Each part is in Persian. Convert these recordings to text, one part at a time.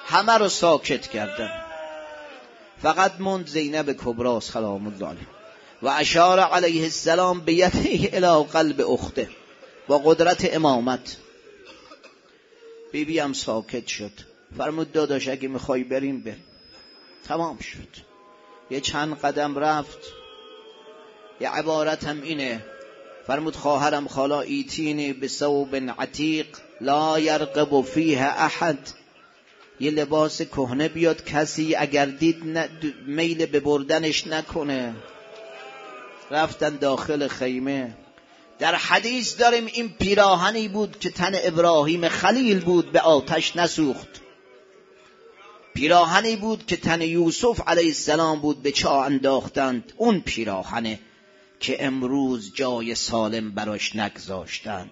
همه رو ساکت کردن، فقط موند زینب کبرا سلام الله علیها و اشار علیه السلام بیده الی قلب اخته با قدرت امامت. بیبی هم ساکت شد. فرمود داداش اگه میخوای بریم بریم. تمام شد. یه چند قدم رفت، یه عبارت هم اینه، فرمود خواهرم خالا ایتینی بثوب عتیق لا یرقب فیه احد، یه لباس کهنه بیاد کسی اگر دید میل به بردنش نکنه. رفتن داخل خیمه. در حدیث داریم این پیراهنی بود که تن ابراهیم خلیل بود به آتش نسوخت، پیراهنی بود که تن یوسف علیه السلام بود به چاه انداختند، اون پیراهنه که امروز جای سالم براش نگذاشتند.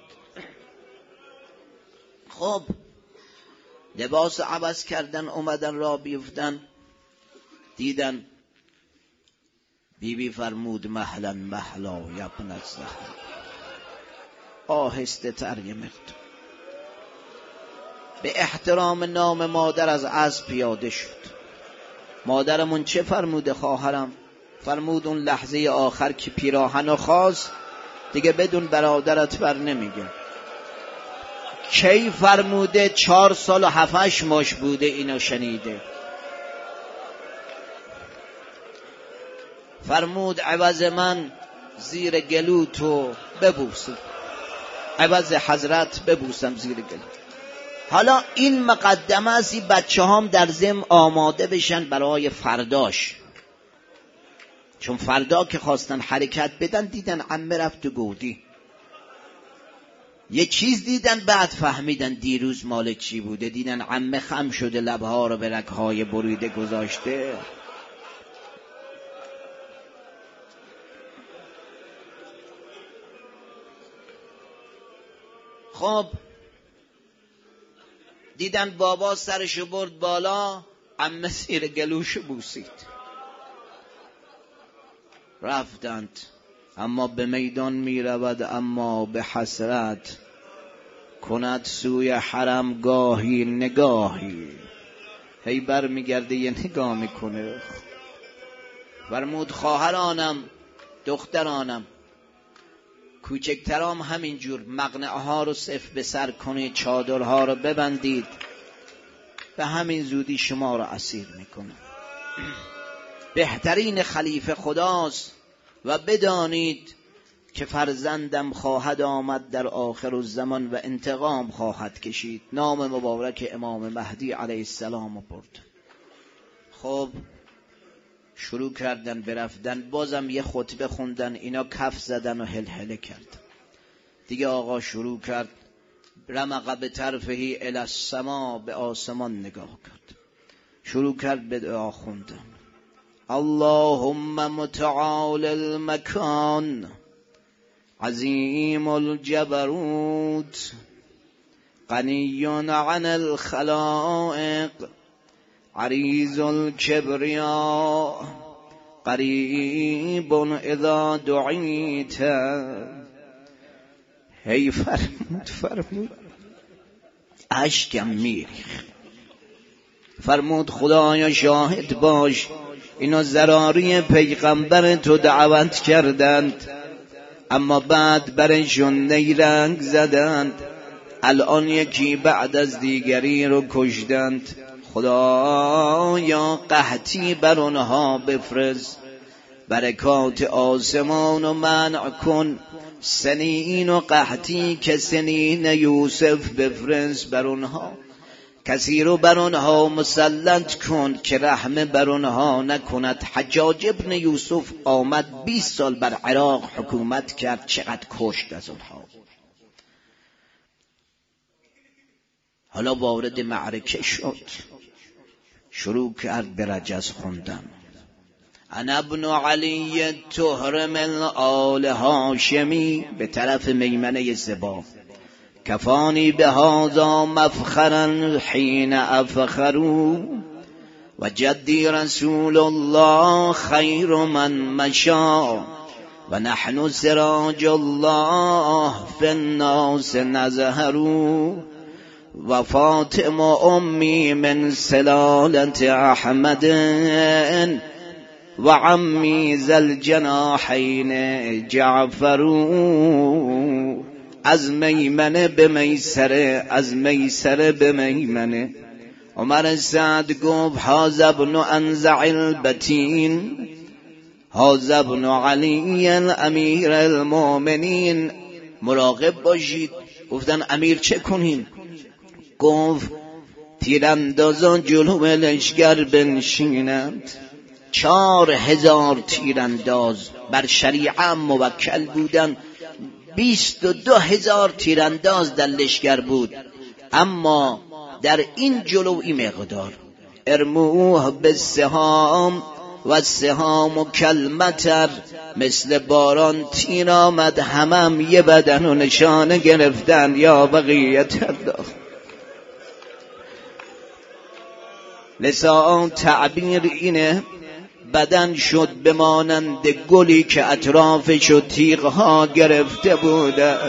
خب لباس عوض کردن، اومدن را بیفتن، دیدن بیبی فرمود مهلا مهلا یبن الزهر، آهسته تر یه مقدار به احترام نام مادر از اسب پیاده شد. مادرمون چه فرموده خواهرم؟ فرمود اون لحظه آخر که پیراهنو خواست دیگه بدون برادرت بر نمیگه. کی فرموده؟ 4 سال و 7 ماه بوده اینو شنیده. فرمود عوض من زیر گلو تو ببوسم، عوض حضرت ببوسم زیر گلو. حالا این مقدمه است، این بچه هم در ضمن آماده بشن برای فرداش، چون فردا که خواستن حرکت بدن دیدن عمه رفت تو گودی، یه چیز دیدن بعد فهمیدن دیروز مال چی بوده، دیدن عمه خم شده لبها رو به رگهای بریده گذاشته. خب دیدن بابا سرشو برد بالا، عمه زیر گلوشو بوسید. رفتند. اما به میدان می رود اما به حسرت، کند سوی حرم گاهی نگاهی. هی بر می گرده یه نگاه می کنه. فرمود خواهرانم دخترانم کوچکترام همینجور مقنعه ها رو صف به سر کنید، چادرها رو ببندید، به همین زودی شما رو اسیر میکنه. بهترین خلیفه خداست و بدانید که فرزندم خواهد آمد در آخر الزمان و انتقام خواهد کشید. نام مبارک امام مهدی علیه السلام برد. خب شروع کردن برفتن، بازم یه خطبه خوندن، اینا کف زدن و هلهله کردن. دیگه آقا شروع کرد رمق به طرفه الی السما، به آسمان نگاه کرد، شروع کرد به دعا خوندن. اللهم متعال المکان عظیم الجبروت غنی عن الخلائق عریض الکبریا قریب اذا دعیت. هی فرمود اشکم میریخت. فرمود خدایا شاهد باش، اینا ضراری پیغمبر تو دعوت کردند اما بعد برشون نیرنگ زدند، الان یکی بعد از دیگری رو کشتند. خدایا قحطی بر اونها بفرست، برکات آسمان و منع کن، سنین و قحطی که سنین یوسف بفرست بر اونها، کسی رو بر اونها مسلط کن که رحمه بر اونها نکند. حجاج ابن یوسف آمد 20 سال بر عراق حکومت کرد، چقدر کشت از اونها. حالا وارد معرکه شد، شروع کرد به رجز خوندن. انا ابن علی طهر من آل هاشمی، به طرف میمنه زبا، کفانی به هذا مفخرا حین افخروا و جدی رسول الله خیر من مشا و نحن سراج الله فی الناس نظهروا و فاطمه امی من سلالت احمد و عمی ذی الجناحین جعفر. از میمنه به میسره، از میسره به میمنه. عمر سعد گفت هذا ابن انزع البتین، هذا ابن علی امیر المؤمنین. مراقب باشید. گفتن امیر چه کنیم؟ گفت تیراندازان جلو لشکر بنشینند. 4000 تیرانداز بر شریعه موکل بودن، 22,000 تیرانداز در لشکر بود، اما در این جلوی مقدار ارموه بالسهام و السهام کالمطر، مثل باران تیر آمد، همم یه بدن و نشانه گرفتن. یا بقیت الله. لسان تعبیر اینه بدن شد بمانند گلی که اطرافش و تیغها گرفته بودند.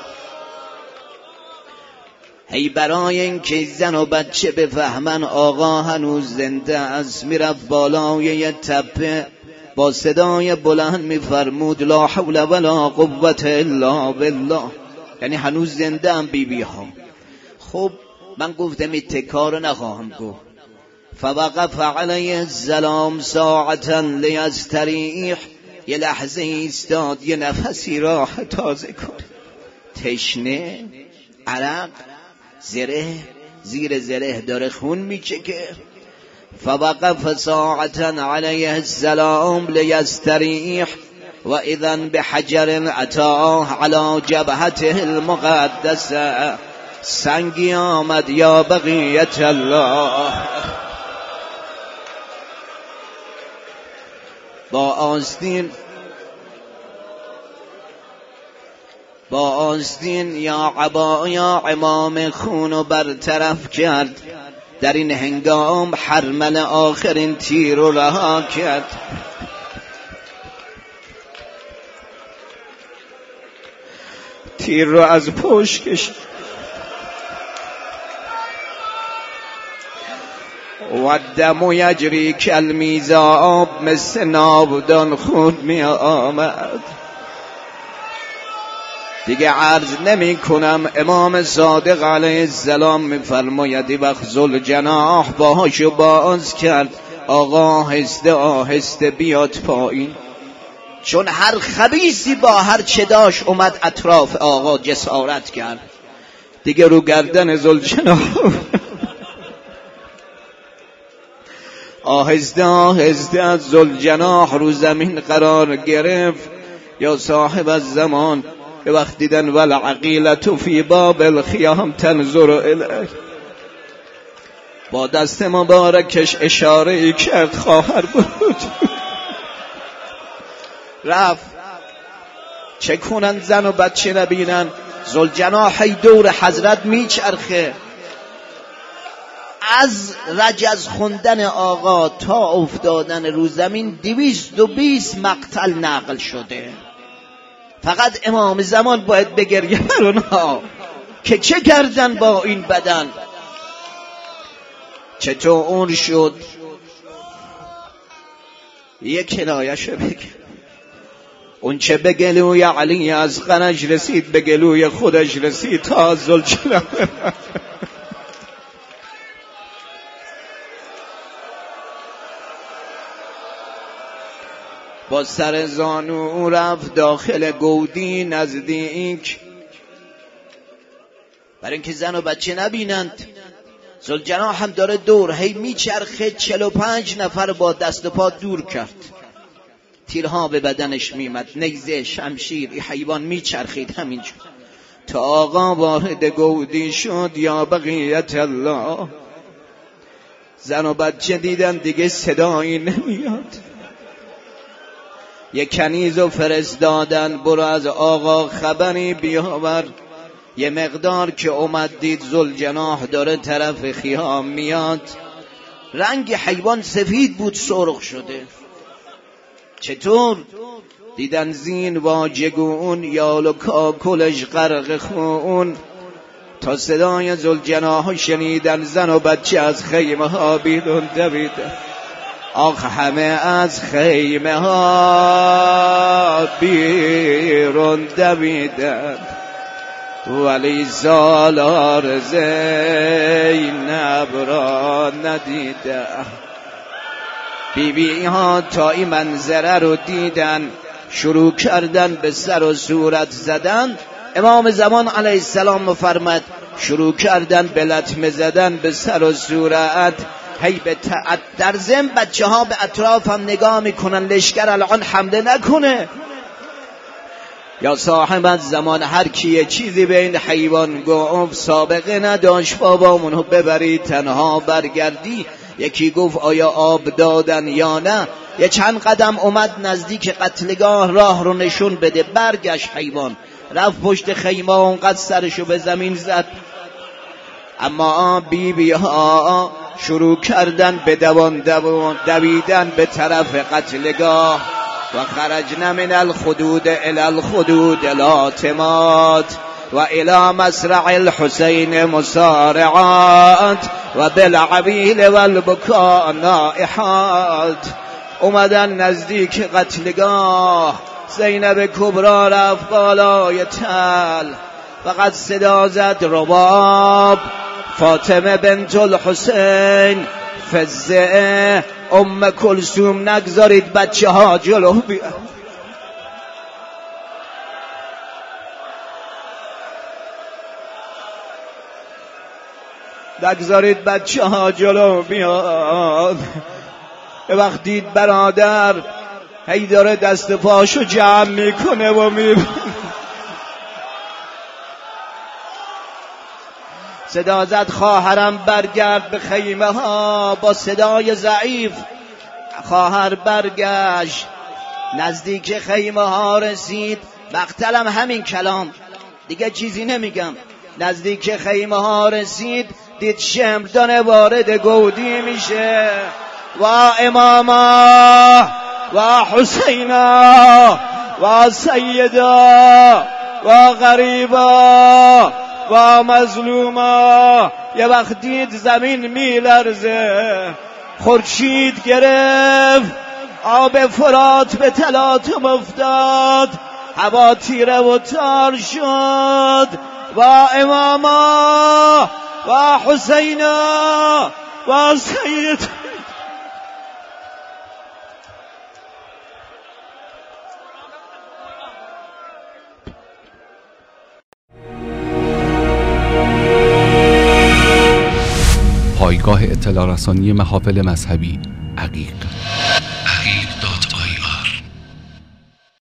هی برای اینکه زن و بچه بفهمن آقا هنوز زنده است، میرفت بالای یه تپه با صدای بلند میفرمود لا حول ولا قوة الا بالله، یعنی هنوز زنده هم بی ها. خب من گفتم این تکار نخواهم گفت. فوقف علیه السلام ساعتا لیستریح، یه لحظه ایستاد یه نفسی راه تازه کنه. تشنه، عرق، زره، زیر زره داره خون میچکه. فوقف ساعتا علیه السلام لیستریح و اذن بحجر اتاه علی جبهته المقدسه. سنگی آمد یا بقیت الله. با آستین یا عبا یا امام خونو برطرف کرد. در این هنگام حرمل آخرین تیر رو رها کرد. تیر رو از پشت کشید و دم یجری کالمیزاب، مثل ناودان خون می آمد. دیگه عرض نمی کنم. امام صادق علیه السلام می فرماید وقت ذوالجناح باهاشو باز کرد، آقا آهسته آهسته بیاد پایین، چون هر خبیثی با هر چه داشت اومد اطراف آقا جسارت کرد. دیگه رو گردن ذوالجناح آهسته آهسته از ذوالجناح رو زمین قرار گرفت. یا صاحب الزمان به وقت دیدن والعقیلة فی باب الخیام تنظر الیه، با دست مبارکش اشاره ای کرد خواهر بود. رفت. چه کنن زن و بچه نبینن؟ ذوالجناح دور حضرت میچرخه. از رجز خوندن آقا تا افتادن رو زمین 220 مقتل نقل شده. فقط امام زمان باید بگریه بر اونها که چه کردن با این بدن. چطور شد؟ یک کنایه‌شو بگه. اون چه به گلوی علی از غنج رسید به گلوی خودش رسید تا ذوالجلال. با سر زانو رفت داخل گودی نزدیک، برای اینکه زن و بچه نبینند. ذوالجناح هم داره دور هی میچرخه. 45 نفر با دست و پا دور کرد. تیرها به بدنش میمد، نیزه، شمشیر. این حیوان میچرخید همینجور تا آقا وارد گودی شد. یا بقیت الله. زن و بچه دیدن دیگه صدایی نمیاد. یک کنیزو فرستادن برو از آقا خبری بیاور. یه مقدار که اومد دید ذوالجناح داره طرف خیام میاد. رنگ حیوان سفید بود، سرخ شده. چطور؟ دیدن زین واجگون یال و کاکلش غرق خون. تا صدای ذوالجناح شنیدن، زن و بچه از خیمه ها بیرون دویدن. آخ همه از خیمه ها بیرون دویدن، ولی سالار زینب را ندیدن. بیبی ها تا این منظره رو دیدن، شروع کردن به سر و صورت زدن. امام زمان علیه السلام مفرمد شروع کردن به لطمه زدن به سر و صورت. هی به در ضمن بچه ها به اطراف هم نگاه میکنن لشکر الان حمله نکنه. یا صاحب زمان هر کی چیزی به این حیوان گفت سابقه نداشت، بابامونو ببری تنها برگردی. یکی گفت آیا آب دادن یا نه. یه چند قدم اومد نزدیک قتلگاه، راه رو نشون بده. برگشت حیوان، رفت پشت خیمه، اونقدر سرشو به زمین زد. اما بیبی ها شروع کردن به دویدن به طرف قتلگاه. و خرجنا من الخدود الى الخدود الاتمات و الى مسرع الحسین مسارعات و بالعبیل و البکاء نائحات. اومدن نزدیک قتلگاه، زینب کبرا رفت بالای تل، فقط صدا زد رباب فاطمه بنت الحسین فزه ام کلثوم، نگذارید بچه ها جلو بیان. نگذارید بچه ها جلو بیان. یه وقت دید برادر هی داره دست پاشو جمع میکنه و میبینه. صدا زد خواهرم برگرد به خیمه ها. با صدای ضعیف خواهر برگشت، نزدیک خیمه ها رسید. مقتلم همین کلام، دیگه چیزی نمیگم. نزدیک خیمه ها رسید، دید شمردان وارد گودی میشه. و اماما و حسینا و سیدا و غریبا و مظلوما. یه وقت دید زمین میلرزه، خورشید گرفت، آب فرات به تلاطم افتاد، هوا تیره و تار شد. و اماما و حسینا و سید. پایگاه اطلاع رسانی محافل مذهبی عقیق.